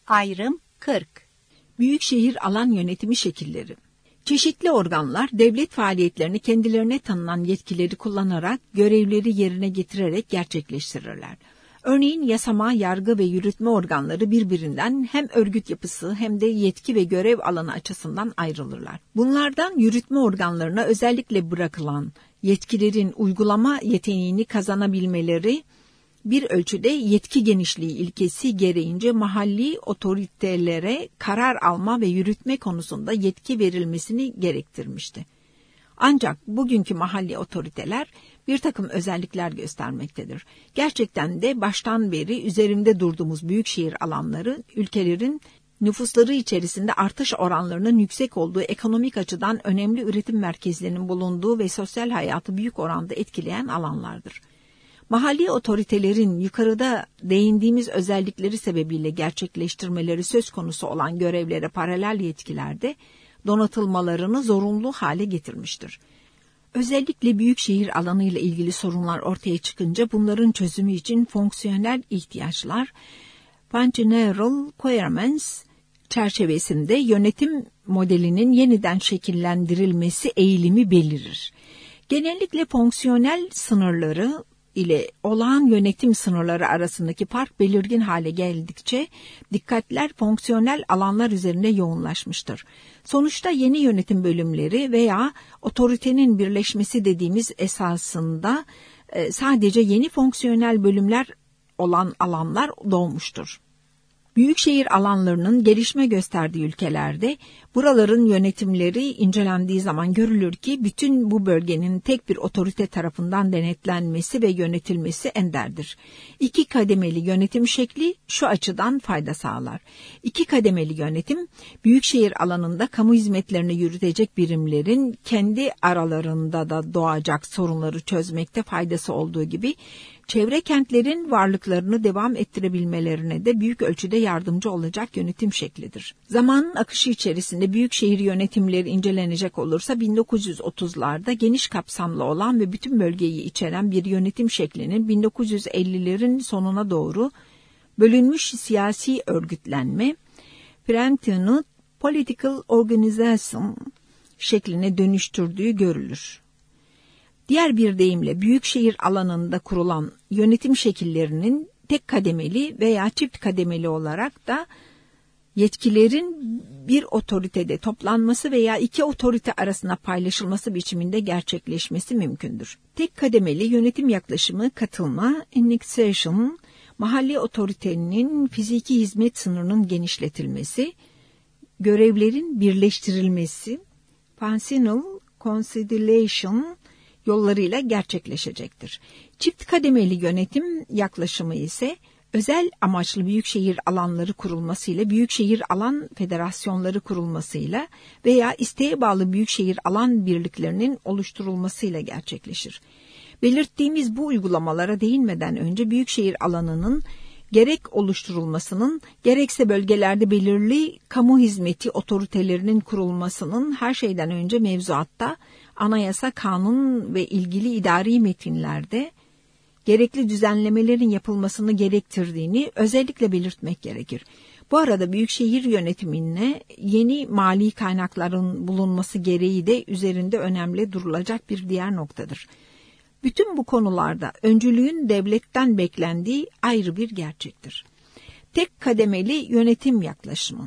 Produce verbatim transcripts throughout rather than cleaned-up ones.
Ayrım kırk. Büyükşehir alan yönetimi şekilleri. Çeşitli organlar devlet faaliyetlerini kendilerine tanınan yetkileri kullanarak, görevleri yerine getirerek gerçekleştirirler. Örneğin yasama, yargı ve yürütme organları birbirinden hem örgüt yapısı hem de yetki ve görev alanı açısından ayrılırlar. Bunlardan yürütme organlarına özellikle bırakılan yetkilerin uygulama yeteneğini kazanabilmeleri, bir ölçüde yetki genişliği ilkesi gereğince mahalli otoritelere karar alma ve yürütme konusunda yetki verilmesini gerektirmişti. Ancak bugünkü mahalli otoriteler bir takım özellikler göstermektedir. Gerçekten de baştan beri üzerinde durduğumuz büyükşehir alanları, ülkelerin nüfusları içerisinde artış oranlarının yüksek olduğu, ekonomik açıdan önemli üretim merkezlerinin bulunduğu ve sosyal hayatı büyük oranda etkileyen alanlardır. Mahalli otoritelerin yukarıda değindiğimiz özellikleri sebebiyle gerçekleştirmeleri söz konusu olan görevlere paralel yetkilerde donatılmalarını zorunlu hale getirmiştir. Özellikle büyükşehir alanıyla ilgili sorunlar ortaya çıkınca bunların çözümü için fonksiyonel ihtiyaçlar, functional requirements çerçevesinde yönetim modelinin yeniden şekillendirilmesi eğilimi belirir. Genellikle fonksiyonel sınırları ile olağan yönetim sınırları arasındaki fark belirgin hale geldikçe dikkatler fonksiyonel alanlar üzerine yoğunlaşmıştır. Sonuçta yeni yönetim bölümleri veya otoritenin birleşmesi dediğimiz esasında e, sadece yeni fonksiyonel bölümler olan alanlar doğmuştur. Büyükşehir alanlarının gelişme gösterdiği ülkelerde buraların yönetimleri incelendiği zaman görülür ki bütün bu bölgenin tek bir otorite tarafından denetlenmesi ve yönetilmesi enderdir. İki kademeli yönetim şekli şu açıdan fayda sağlar. İki kademeli yönetim, büyükşehir alanında kamu hizmetlerini yürütecek birimlerin kendi aralarında da doğacak sorunları çözmekte faydası olduğu gibi, çevre kentlerin varlıklarını devam ettirebilmelerine de büyük ölçüde yardımcı olacak yönetim şeklidir. Zamanın akışı içerisinde büyükşehir yönetimleri incelenecek olursa bin dokuz yüz otuzlarda geniş kapsamlı olan ve bütün bölgeyi içeren bir yönetim şeklinin bin dokuz yüz ellilerin sonuna doğru bölünmüş siyasi örgütlenme, fragmented political organization şekline dönüştürdüğü görülür. Diğer bir deyimle büyükşehir alanında kurulan yönetim şekillerinin tek kademeli veya çift kademeli olarak da yetkilerin bir otoritede toplanması veya iki otorite arasında paylaşılması biçiminde gerçekleşmesi mümkündür. Tek kademeli yönetim yaklaşımı katılma, annexation, mahalli otoritenin fiziki hizmet sınırının genişletilmesi, görevlerin birleştirilmesi, functional consolidation yollarıyla gerçekleşecektir. Çift kademeli yönetim yaklaşımı ise özel amaçlı büyükşehir alanları kurulmasıyla, büyükşehir alan federasyonları kurulmasıyla veya isteğe bağlı büyükşehir alan birliklerinin oluşturulmasıyla gerçekleşir. Belirttiğimiz bu uygulamalara değinmeden önce büyükşehir alanının gerek oluşturulmasının, gerekse bölgelerde belirli kamu hizmeti otoritelerinin kurulmasının her şeyden önce mevzuatta, anayasa, kanun ve ilgili idari metinlerde gerekli düzenlemelerin yapılmasını gerektirdiğini özellikle belirtmek gerekir. Bu arada büyükşehir yönetimine yeni mali kaynakların bulunması gereği de üzerinde önemli durulacak bir diğer noktadır. Bütün bu konularda öncülüğün devletten beklendiği ayrı bir gerçektir. Tek kademeli yönetim yaklaşımı.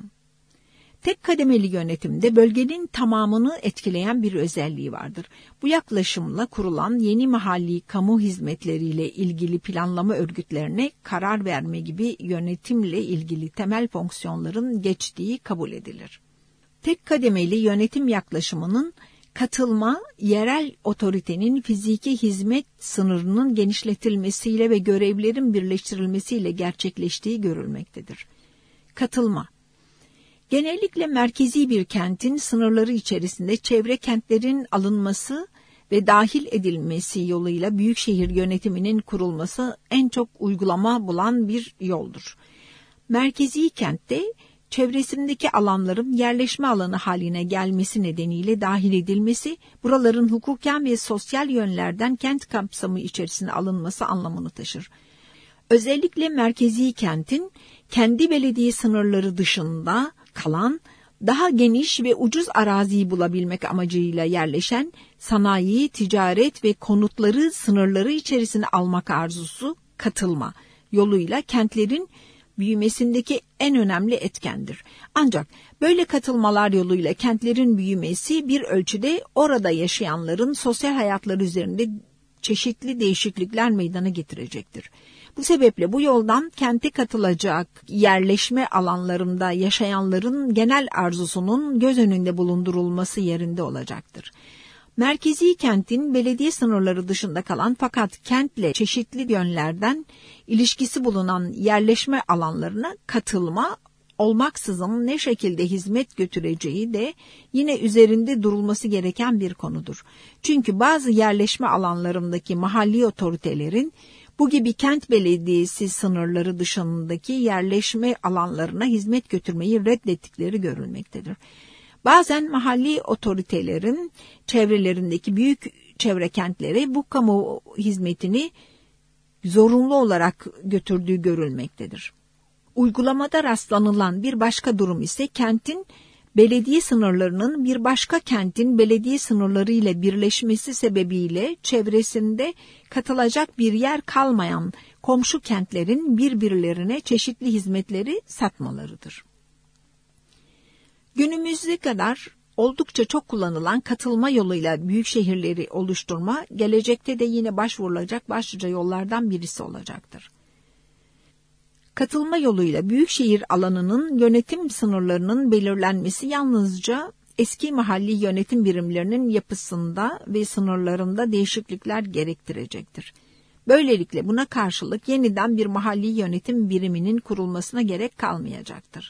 Tek kademeli yönetimde bölgenin tamamını etkileyen bir özelliği vardır. Bu yaklaşımla kurulan yeni mahalli kamu hizmetleriyle ilgili planlama örgütlerine karar verme gibi yönetimle ilgili temel fonksiyonların geçtiği kabul edilir. Tek kademeli yönetim yaklaşımının katılma, yerel otoritenin fiziki hizmet sınırının genişletilmesiyle ve görevlerin birleştirilmesiyle gerçekleştiği görülmektedir. Katılma. Genellikle merkezi bir kentin sınırları içerisinde çevre kentlerin alınması ve dahil edilmesi yoluyla büyükşehir yönetiminin kurulması en çok uygulama bulan bir yoldur. Merkezi kentte çevresindeki alanların yerleşme alanı haline gelmesi nedeniyle dahil edilmesi, buraların hukuken ve sosyal yönlerden kent kapsamı içerisine alınması anlamını taşır. Özellikle merkezi kentin kendi belediye sınırları dışında kalan, daha geniş ve ucuz araziyi bulabilmek amacıyla yerleşen, sanayi, ticaret ve konutları sınırları içerisine almak arzusu, katılma yoluyla kentlerin büyümesindeki en önemli etkendir. Ancak böyle katılmalar yoluyla kentlerin büyümesi bir ölçüde orada yaşayanların sosyal hayatları üzerinde çeşitli değişiklikler meydana getirecektir. Bu sebeple bu yoldan kente katılacak yerleşme alanlarında yaşayanların genel arzusunun göz önünde bulundurulması yerinde olacaktır. Merkezi kentin belediye sınırları dışında kalan fakat kentle çeşitli yönlerden ilişkisi bulunan yerleşme alanlarına katılma olmaksızın ne şekilde hizmet götüreceği de yine üzerinde durulması gereken bir konudur. Çünkü bazı yerleşme alanlarındaki mahalli otoritelerin bu gibi kent belediyesi sınırları dışındaki yerleşme alanlarına hizmet götürmeyi reddettikleri görülmektedir. Bazen mahalli otoritelerin çevrelerindeki büyük çevre kentlere bu kamu hizmetini zorunlu olarak götürdüğü görülmektedir. Uygulamada rastlanılan bir başka durum ise kentin belediye sınırlarının bir başka kentin belediye sınırları ile birleşmesi sebebiyle çevresinde katılacak bir yer kalmayan komşu kentlerin birbirlerine çeşitli hizmetleri satmalarıdır. Günümüze kadar oldukça çok kullanılan katılma yoluyla büyük şehirleri oluşturma, gelecekte de yine başvurulacak başlıca yollardan birisi olacaktır. Katılma yoluyla büyükşehir alanının yönetim sınırlarının belirlenmesi yalnızca eski mahalli yönetim birimlerinin yapısında ve sınırlarında değişiklikler gerektirecektir. Böylelikle buna karşılık yeniden bir mahalli yönetim biriminin kurulmasına gerek kalmayacaktır.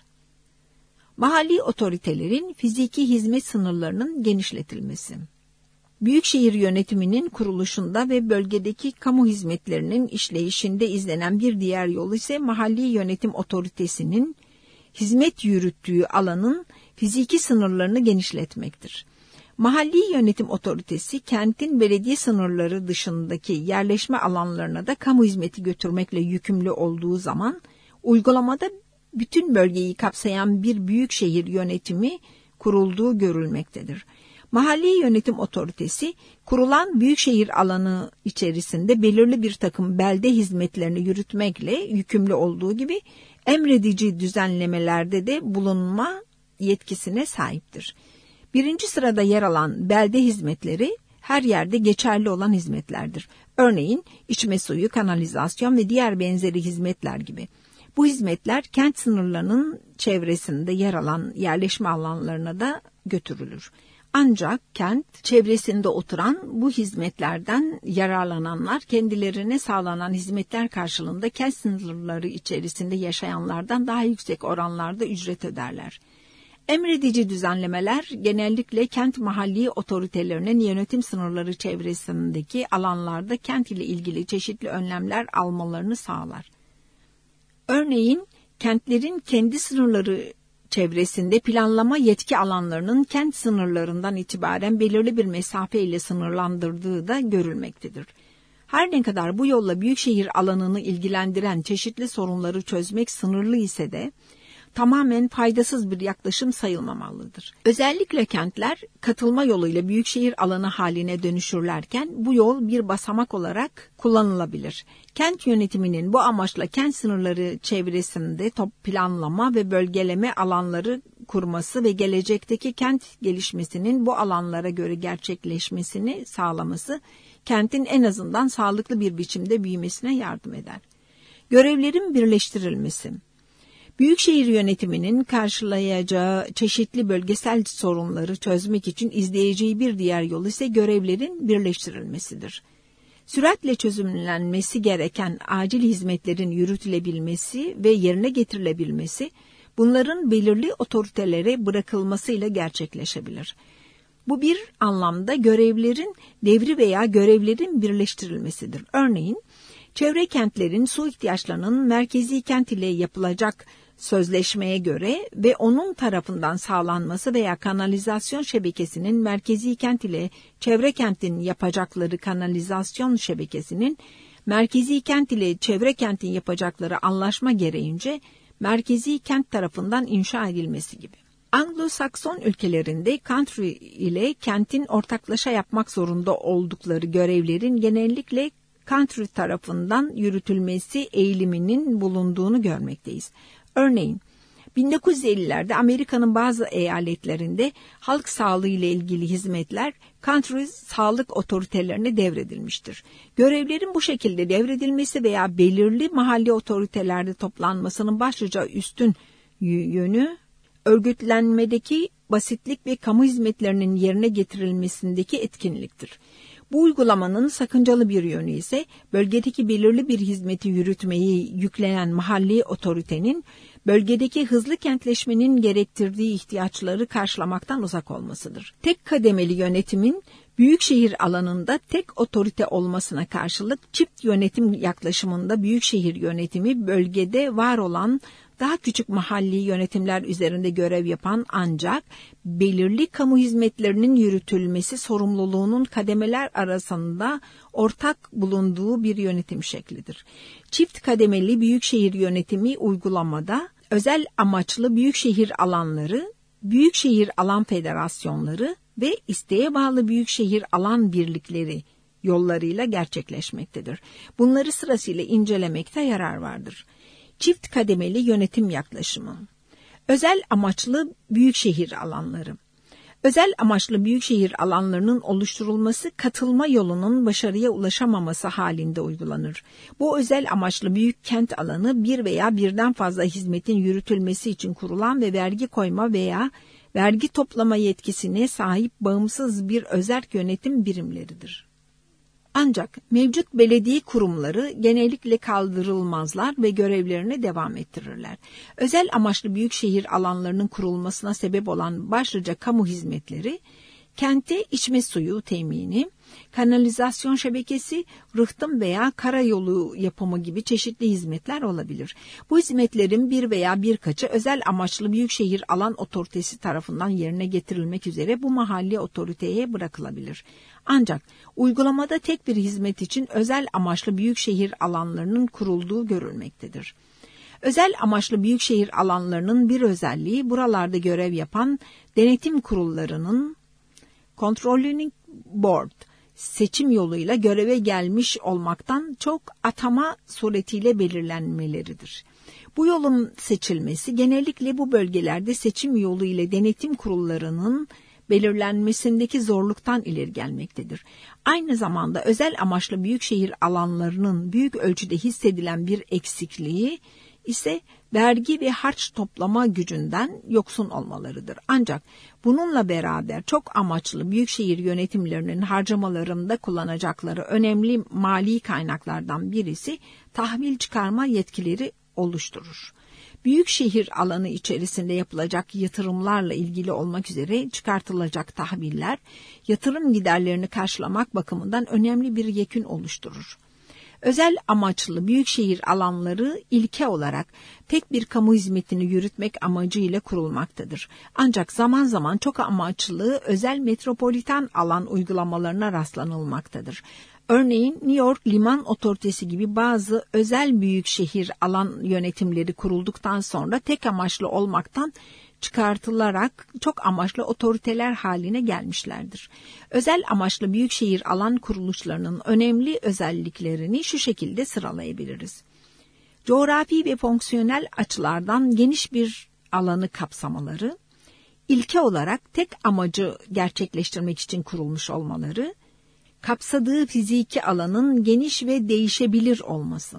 Mahalli otoritelerin fiziki hizmet sınırlarının genişletilmesi. Büyükşehir yönetiminin kuruluşunda ve bölgedeki kamu hizmetlerinin işleyişinde izlenen bir diğer yol ise mahalli yönetim otoritesinin hizmet yürüttüğü alanın fiziki sınırlarını genişletmektir. Mahalli yönetim otoritesi kentin belediye sınırları dışındaki yerleşme alanlarına da kamu hizmeti götürmekle yükümlü olduğu zaman uygulamada bütün bölgeyi kapsayan bir büyükşehir yönetimi kurulduğu görülmektedir. Mahalli yönetim otoritesi, kurulan büyükşehir alanı içerisinde belirli bir takım belde hizmetlerini yürütmekle yükümlü olduğu gibi, emredici düzenlemelerde de bulunma yetkisine sahiptir. Birinci sırada yer alan belde hizmetleri, her yerde geçerli olan hizmetlerdir. Örneğin, içme suyu, kanalizasyon ve diğer benzeri hizmetler gibi. Bu hizmetler, kent sınırlarının çevresinde yer alan yerleşme alanlarına da götürülür. Ancak kent çevresinde oturan bu hizmetlerden yararlananlar kendilerine sağlanan hizmetler karşılığında kent sınırları içerisinde yaşayanlardan daha yüksek oranlarda ücret öderler. Emredici düzenlemeler genellikle kent mahalli otoritelerinin yönetim sınırları çevresindeki alanlarda kent ile ilgili çeşitli önlemler almalarını sağlar. Örneğin kentlerin kendi sınırları çevresinde planlama yetki alanlarının kent sınırlarından itibaren belirli bir mesafe ile sınırlandırdığı da görülmektedir. Her ne kadar bu yolla büyükşehir alanını ilgilendiren çeşitli sorunları çözmek sınırlı ise de tamamen faydasız bir yaklaşım sayılmamalıdır. Özellikle kentler katılma yoluyla büyükşehir alanı haline dönüşürlerken bu yol bir basamak olarak kullanılabilir. Kent yönetiminin bu amaçla kent sınırları çevresinde top planlama ve bölgeleme alanları kurması ve gelecekteki kent gelişmesinin bu alanlara göre gerçekleşmesini sağlaması, kentin en azından sağlıklı bir biçimde büyümesine yardım eder. Görevlerin birleştirilmesi. Büyükşehir yönetiminin karşılayacağı çeşitli bölgesel sorunları çözmek için izleyeceği bir diğer yol ise görevlerin birleştirilmesidir. Süratle çözümlenmesi gereken acil hizmetlerin yürütülebilmesi ve yerine getirilebilmesi, bunların belirli otoritelere bırakılmasıyla gerçekleşebilir. Bu bir anlamda görevlerin devri veya görevlerin birleştirilmesidir. Örneğin, çevre kentlerin su ihtiyaçlarının merkezi kent ile yapılacak sözleşmeye göre ve onun tarafından sağlanması veya kanalizasyon şebekesinin merkezi kent ile çevre kentin yapacakları kanalizasyon şebekesinin merkezi kent ile çevre kentin yapacakları anlaşma gereğince merkezi kent tarafından inşa edilmesi gibi. Anglo-Sakson ülkelerinde country ile kentin ortaklaşa yapmak zorunda oldukları görevlerin genellikle country tarafından yürütülmesi eğiliminin bulunduğunu görmekteyiz. Örneğin bin dokuz yüz ellilerde Amerika'nın bazı eyaletlerinde halk sağlığı ile ilgili hizmetler country sağlık otoritelerine devredilmiştir. Görevlerin bu şekilde devredilmesi veya belirli mahalli otoritelerde toplanmasının başlıca üstün yönü, örgütlenmedeki basitlik ve kamu hizmetlerinin yerine getirilmesindeki etkinliktir. Bu uygulamanın sakıncalı bir yönü ise bölgedeki belirli bir hizmeti yürütmeyi yüklenen mahalli otoritenin bölgedeki hızlı kentleşmenin gerektirdiği ihtiyaçları karşılamaktan uzak olmasıdır. Tek kademeli yönetimin büyükşehir alanında tek otorite olmasına karşılık çift yönetim yaklaşımında büyükşehir yönetimi bölgede var olan daha küçük mahalli yönetimler üzerinde görev yapan ancak belirli kamu hizmetlerinin yürütülmesi sorumluluğunun kademeler arasında ortak bulunduğu bir yönetim şeklidir. Çift kademeli büyükşehir yönetimi uygulamada özel amaçlı büyükşehir alanları, büyükşehir alan federasyonları ve isteğe bağlı büyükşehir alan birlikleri yollarıyla gerçekleşmektedir. Bunları sırasıyla incelemekte yarar vardır. Çift kademeli yönetim yaklaşımı. Özel amaçlı büyükşehir alanları. Özel amaçlı büyükşehir alanlarının oluşturulması katılma yolunun başarıya ulaşamaması halinde uygulanır. Bu özel amaçlı büyük kent alanı bir veya birden fazla hizmetin yürütülmesi için kurulan ve vergi koyma veya vergi toplama yetkisine sahip bağımsız bir özerk yönetim birimleridir. Ancak mevcut belediye kurumları genellikle kaldırılmazlar ve görevlerine devam ettirirler. Özel amaçlı büyükşehir alanlarının kurulmasına sebep olan başlıca kamu hizmetleri, kente içme suyu temini, kanalizasyon şebekesi, rıhtım veya karayolu yapımı gibi çeşitli hizmetler olabilir. Bu hizmetlerin bir veya birkaçı özel amaçlı büyükşehir alan otoritesi tarafından yerine getirilmek üzere bu mahalli otoriteye bırakılabilir. Ancak uygulamada tek bir hizmet için özel amaçlı büyükşehir alanlarının kurulduğu görülmektedir. Özel amaçlı büyükşehir alanlarının bir özelliği buralarda görev yapan denetim kurullarının Controlling Board seçim yoluyla göreve gelmiş olmaktan çok atama suretiyle belirlenmeleridir. Bu yolun seçilmesi genellikle bu bölgelerde seçim yolu ile denetim kurullarının belirlenmesindeki zorluktan ileri gelmektedir. Aynı zamanda özel amaçlı büyükşehir alanlarının büyük ölçüde hissedilen bir eksikliği ise vergi ve harç toplama gücünden yoksun olmalarıdır. Ancak bununla beraber çok amaçlı büyükşehir yönetimlerinin harcamalarında kullanacakları önemli mali kaynaklardan birisi tahvil çıkarma yetkileri oluşturur. Büyükşehir alanı içerisinde yapılacak yatırımlarla ilgili olmak üzere çıkartılacak tahviller, yatırım giderlerini karşılamak bakımından önemli bir yekün oluşturur. Özel amaçlı büyükşehir alanları ilke olarak tek bir kamu hizmetini yürütmek amacıyla kurulmaktadır. Ancak zaman zaman çok amaçlı özel metropolitan alan uygulamalarına rastlanılmaktadır. Örneğin New York Liman Otoritesi gibi bazı özel büyükşehir alan yönetimleri kurulduktan sonra tek amaçlı olmaktan çıkartılarak çok amaçlı otoriteler haline gelmişlerdir. Özel amaçlı büyükşehir alan kuruluşlarının önemli özelliklerini şu şekilde sıralayabiliriz. Coğrafi ve fonksiyonel açılardan geniş bir alanı kapsamaları, ilke olarak tek amacı gerçekleştirmek için kurulmuş olmaları, kapsadığı fiziki alanın geniş ve değişebilir olması.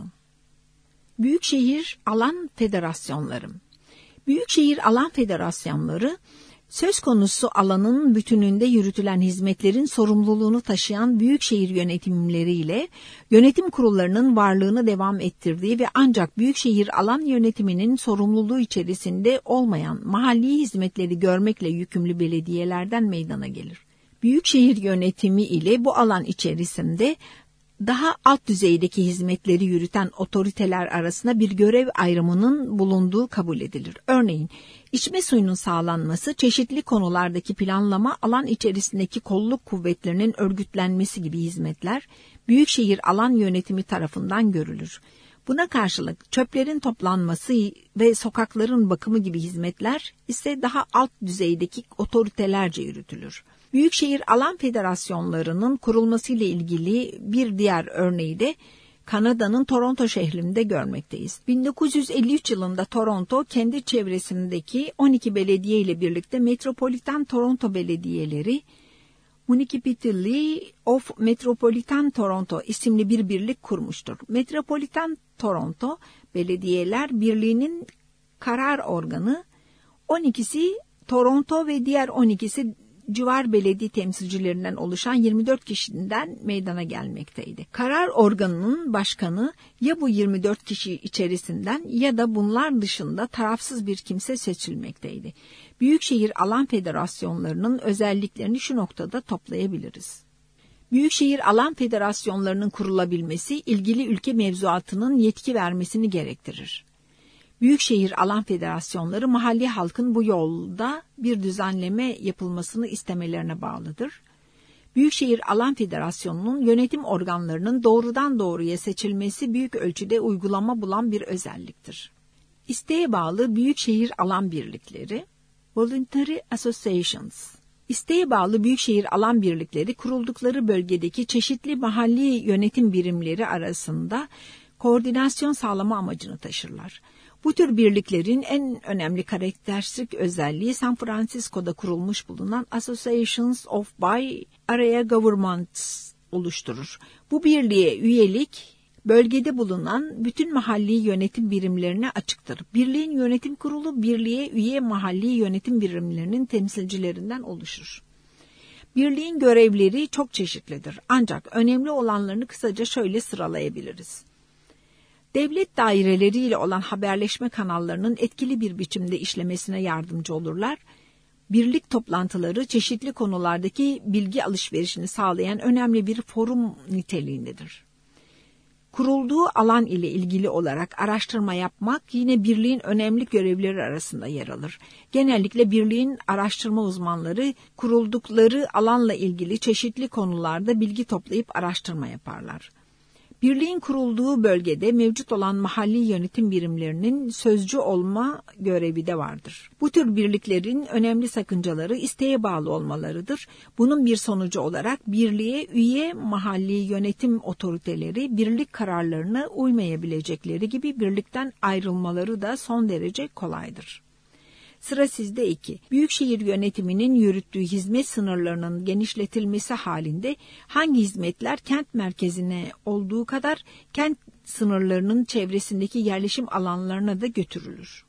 Büyükşehir alan federasyonları. Büyükşehir alan federasyonları, söz konusu alanın bütününde yürütülen hizmetlerin sorumluluğunu taşıyan büyükşehir yönetimleriyle yönetim kurullarının varlığını devam ettirdiği ve ancak büyükşehir alan yönetiminin sorumluluğu içerisinde olmayan mahalli hizmetleri görmekle yükümlü belediyelerden meydana gelir. Büyükşehir yönetimi ile bu alan içerisinde daha alt düzeydeki hizmetleri yürüten otoriteler arasında bir görev ayrımının bulunduğu kabul edilir. Örneğin, içme suyunun sağlanması, çeşitli konulardaki planlama, alan içerisindeki kolluk kuvvetlerinin örgütlenmesi gibi hizmetler, büyükşehir alan yönetimi tarafından görülür. Buna karşılık çöplerin toplanması ve sokakların bakımı gibi hizmetler ise daha alt düzeydeki otoritelerce yürütülür. Büyükşehir Alan Federasyonlarının kurulmasıyla ilgili bir diğer örneği de Kanada'nın Toronto şehrinde görmekteyiz. bin dokuz yüz elli üç yılında Toronto kendi çevresindeki on iki belediye ile birlikte Metropolitan Toronto Belediyeleri Municipality of Metropolitan Toronto isimli bir birlik kurmuştur. Metropolitan Toronto Belediyeler Birliği'nin karar organı, on ikisi Toronto ve diğer on ikisi civar belediye temsilcilerinden oluşan yirmi dört kişiden meydana gelmekteydi. Karar organının başkanı ya bu yirmi dört kişi içerisinden ya da bunlar dışında tarafsız bir kimse seçilmekteydi. Büyükşehir Alan Federasyonlarının özelliklerini şu noktada toplayabiliriz. Büyükşehir Alan Federasyonlarının kurulabilmesi ilgili ülke mevzuatının yetki vermesini gerektirir. Büyükşehir Alan Federasyonları mahalli halkın bu yolda bir düzenleme yapılmasını istemelerine bağlıdır. Büyükşehir Alan Federasyonu'nun yönetim organlarının doğrudan doğruya seçilmesi büyük ölçüde uygulama bulan bir özelliktir. İsteğe bağlı büyükşehir alan birlikleri, Voluntary Associations. İsteğe bağlı büyükşehir alan birlikleri kuruldukları bölgedeki çeşitli mahalli yönetim birimleri arasında koordinasyon sağlama amacını taşırlar. Bu tür birliklerin en önemli karakteristik özelliği San Francisco'da kurulmuş bulunan Associations of by Area Governments oluşturur. Bu birliğe üyelik bölgede bulunan bütün mahalli yönetim birimlerine açıktır. Birliğin yönetim kurulu birliğe üye mahalli yönetim birimlerinin temsilcilerinden oluşur. Birliğin görevleri çok çeşitlidir, ancak önemli olanlarını kısaca şöyle sıralayabiliriz. Devlet daireleriyle olan haberleşme kanallarının etkili bir biçimde işlemesine yardımcı olurlar. Birlik toplantıları çeşitli konulardaki bilgi alışverişini sağlayan önemli bir forum niteliğindedir. Kurulduğu alan ile ilgili olarak araştırma yapmak yine birliğin önemli görevleri arasında yer alır. Genellikle birliğin araştırma uzmanları kuruldukları alanla ilgili çeşitli konularda bilgi toplayıp araştırma yaparlar. Birliğin kurulduğu bölgede mevcut olan mahalli yönetim birimlerinin sözcü olma görevi de vardır. Bu tür birliklerin önemli sakıncaları isteğe bağlı olmalarıdır. Bunun bir sonucu olarak birliğe üye mahalli yönetim otoriteleri birlik kararlarına uymayabilecekleri gibi birlikten ayrılmaları da son derece kolaydır. Sıra sizde iki. Büyükşehir yönetiminin yürüttüğü hizmet sınırlarının genişletilmesi halinde hangi hizmetler kent merkezine olduğu kadar kent sınırlarının çevresindeki yerleşim alanlarına da götürülür?